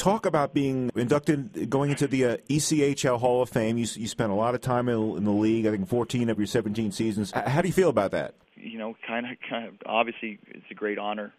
talk about being inducted, going into the ECHL Hall of Fame. You spent a lot of time in the league, I think 14 of your 17 seasons. How do you feel about that? Kind of. Obviously, it's a great honor.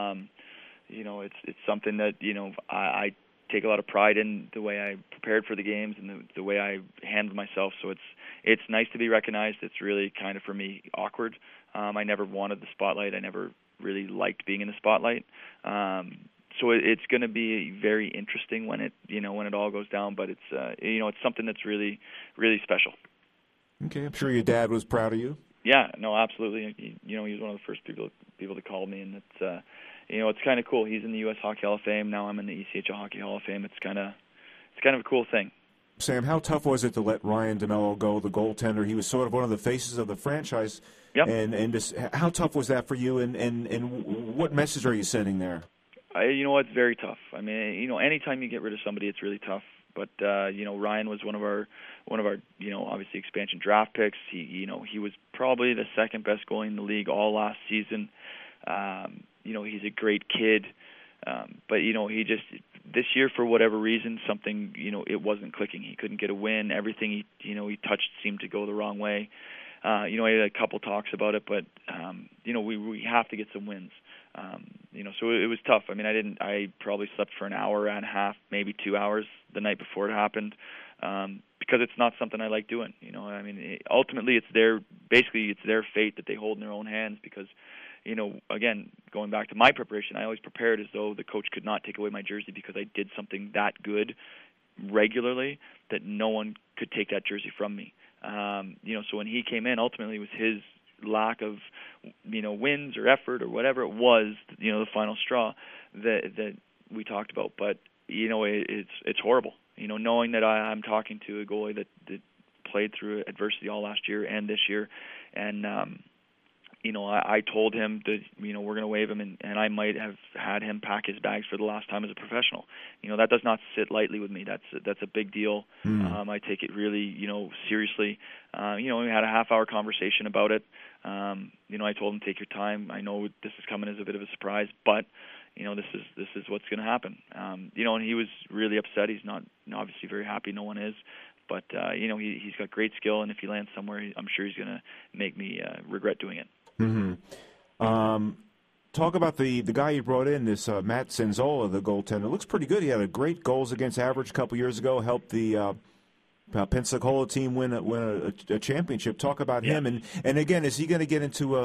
It's something that I take a lot of pride in the way I prepared for the games and the way I handled myself. So it's nice to be recognized. It's really kind of, for me, awkward. I never wanted the spotlight. I never really liked being in the spotlight. So it's going to be very interesting when it all goes down. But it's something that's really, really special. Okay, I'm sure your dad was proud of you. Yeah, no, absolutely. He was one of the first people to call me, and it's kind of cool. He's in the U.S. Hockey Hall of Fame. Now I'm in the ECHL Hockey Hall of Fame. It's kind of a cool thing. Sam, how tough was it to let Ryan DeMello go, the goaltender? He was sort of one of the faces of the franchise. Yep. And just how tough was that for you? And what message are you sending there? It's very tough. I mean, anytime you get rid of somebody, it's really tough. But Ryan was one of our obviously expansion draft picks. He was probably the second best goalie in the league all last season. He's a great kid. But he just, this year, for whatever reason, something, it wasn't clicking. He couldn't get a win. Everything he touched seemed to go the wrong way. He had a couple talks about it, but we have to get some wins. So it was tough. I mean, I probably slept for an hour and a half, maybe 2 hours the night before it happened, because it's not something I like doing. Ultimately it's their fate that they hold in their own hands, because, again, going back to my preparation, I always prepared as though the coach could not take away my jersey because I did something that good regularly that no one could take that jersey from me. So when he came in, ultimately it was his lack of wins or effort or whatever it was, the final straw that we talked about. But it's horrible, knowing that I'm talking to a goalie that played through adversity all last year and this year, and I told him that we're going to waive him, and I might have had him pack his bags for the last time as a professional. That does not sit lightly with me. That's a big deal. I take it really seriously. We had a half-hour conversation about it. I told him, take your time. I know this is coming as a bit of a surprise, but this is what's going to happen. And he was really upset. He's not obviously very happy. No one is. But he's got great skill, and if he lands somewhere, I'm sure he's going to make me regret doing it. Mm-hmm. Talk about the guy you brought in, this Matt Senzola, the goaltender. Looks pretty good. He had a great goals against average a couple years ago. Helped the Pensacola team win a championship. Talk about him, and again, is he going to get into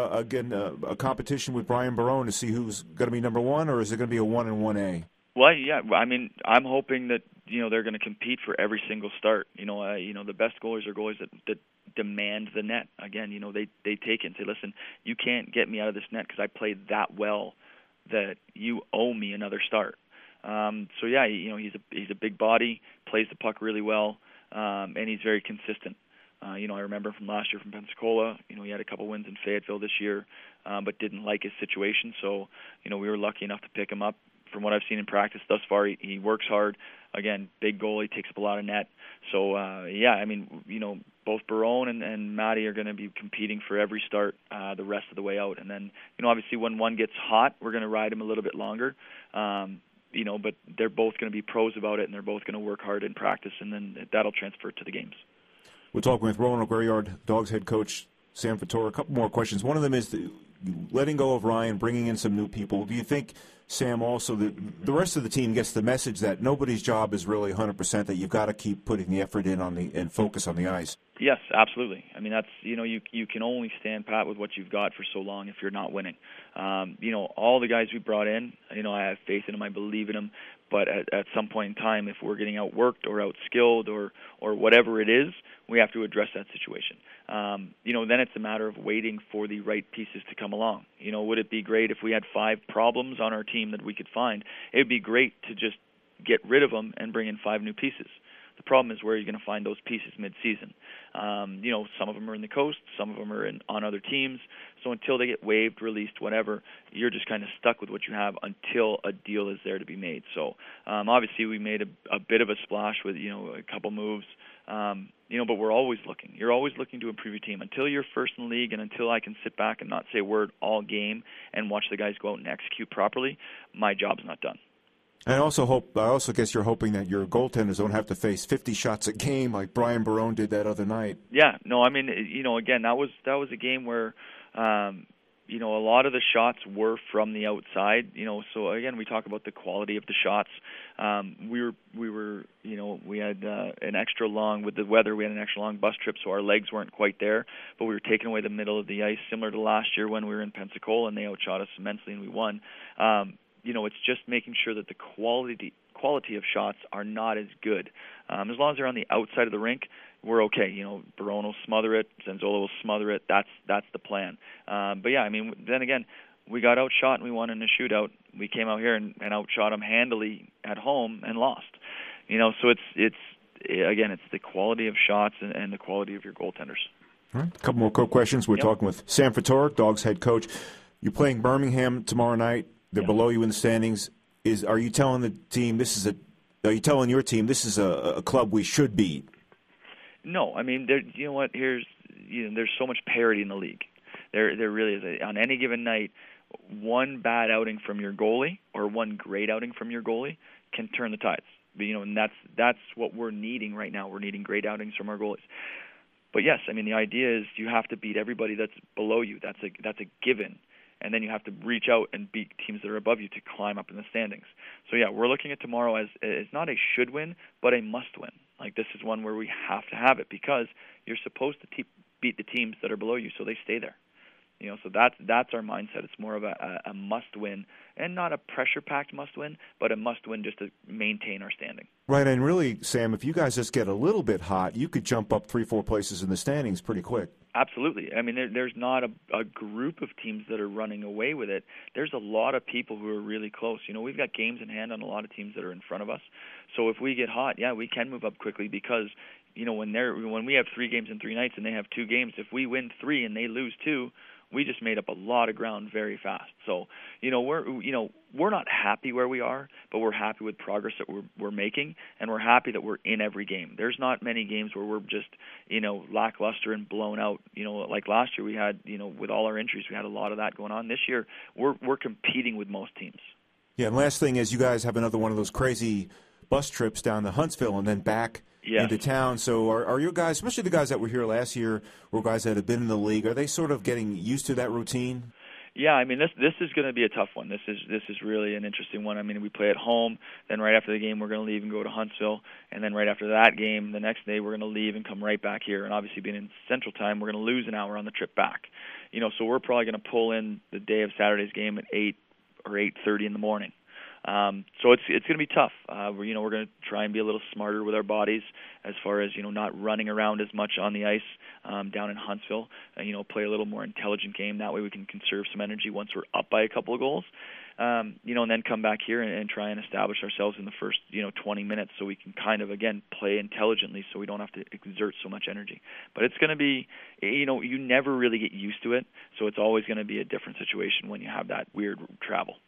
a competition with Brian Barone to see who's going to be number one, or is it going to be a 1 and 1A? Well, yeah. I mean, I'm hoping that they're going to compete for every single start. The best goalies are goalies that demand the net. Again, they take it and say, listen, you can't get me out of this net because I played that well that you owe me another start. So yeah, he's a big body, plays the puck really well, and he's very consistent. I remember from last year from Pensacola, he had a couple wins in Fayetteville this year, but didn't like his situation. So, we were lucky enough to pick him up. From what I've seen in practice thus far, he works hard. Again, big goalie, takes up a lot of net. So, both Barone and Matty are going to be competing for every start the rest of the way out. And then, obviously when one gets hot, we're going to ride him a little bit longer. But they're both going to be pros about it, and they're both going to work hard in practice, and then that'll transfer to the games. We're talking with Roanoke Greyard Dogs head coach Sam Fedora. A couple more questions. One of them is letting go of Ryan, bringing in some new people. Do you think, Sam, also the rest of the team gets the message that nobody's job is really 100%, that you've got to keep putting the effort in and focus on the ice? Yes, absolutely. I mean, that's, you can only stand pat with what you've got for so long if you're not winning. All the guys we brought in, I have faith in them, I believe in them, but at some point in time, if we're getting outworked or outskilled or whatever it is, we have to address that situation. Then it's a matter of waiting for the right pieces to come along. Would it be great if we had 5 problems on our team that we could find? It would be great to just get rid of them and bring in 5 new pieces. The problem is where you're going to find those pieces mid-season. Some of them are in the coast, some of them are on other teams. So until they get waived, released, whatever, you're just kind of stuck with what you have until a deal is there to be made. So obviously we made a bit of a splash with a couple moves. But we're always looking. You're always looking to improve your team. Until you're first in the league and until I can sit back and not say a word all game and watch the guys go out and execute properly, my job's not done. I also guess you're hoping that your goaltenders don't have to face 50 shots a game like Brian Barone did that other night. Yeah, no, I mean, again, that was a game where, a lot of the shots were from the outside. So again, we talk about the quality of the shots. We had an extra long with the weather. We had an extra long bus trip, so our legs weren't quite there. But we were taking away the middle of the ice, similar to last year when we were in Pensacola, and they outshot us immensely, and we won. It's just making sure that the quality of shots are not as good. As long as they're on the outside of the rink, we're okay. Barone will smother it, Zenzola will smother it. That's the plan. But yeah, I mean, then again, we got outshot and we won in a shootout. We came out here and outshot them handily at home and lost. So it's the quality of shots and the quality of your goaltenders. All right, a couple more quick questions. We're talking with Sam Ftorek, Dogs head coach. You're playing Birmingham tomorrow night. They're below you in the standings. Are you telling the team Are you telling your team this is a club we should beat? No, I mean, you know what? There's so much parity in the league. There really is. On any given night, one bad outing from your goalie or one great outing from your goalie can turn the tides. But, and that's what we're needing right now. We're needing great outings from our goalies. But yes, I mean, the idea is you have to beat everybody that's below you. That's a given. And then you have to reach out and beat teams that are above you to climb up in the standings. So yeah, we're looking at tomorrow as not a should win, but a must win. Like, this is one where we have to have it because you're supposed to beat the teams that are below you so they stay there. So that's our mindset. It's more of a must win, and not a pressure-packed must win, but a must win just to maintain our standing. Right, and really, Sam, if you guys just get a little bit hot, you could jump up 3-4 places in the standings pretty quick. Absolutely. I mean, there's not a group of teams that are running away with it. There's a lot of people who are really close. We've got games in hand on a lot of teams that are in front of us. So if we get hot, yeah, we can move up quickly because, when we have 3 games in 3 nights and they have 2 games, if we win 3 and they lose 2, we just made up a lot of ground very fast. So, we're not happy where we are, but we're happy with progress that we're making, and we're happy that we're in every game. There's not many games where we're just, lackluster and blown out. Like last year we had, with all our injuries, we had a lot of that going on. This year we're competing with most teams. Yeah, and last thing is you guys have another one of those crazy bus trips down to Huntsville and then back into town. So are your guys, especially the guys that were here last year, or guys that have been in the league, are they sort of getting used to that routine? Yeah, I mean, this is going to be a tough one. This is really an interesting one. I mean, we play at home, then right after the game we're going to leave and go to Huntsville, and then right after that game, the next day we're going to leave and come right back here. And obviously, being in Central Time, we're going to lose an hour on the trip back. So we're probably going to pull in the day of Saturday's game at 8 or 8:30 in the morning. So it's going to be tough. We're going to try and be a little smarter with our bodies as far as, not running around as much on the ice down in Huntsville. Play a little more intelligent game. That way we can conserve some energy once we're up by a couple of goals. And then come back here and try and establish ourselves in the first, 20 minutes so we can kind of, again, play intelligently so we don't have to exert so much energy. But it's going to be, you never really get used to it, so it's always going to be a different situation when you have that weird travel.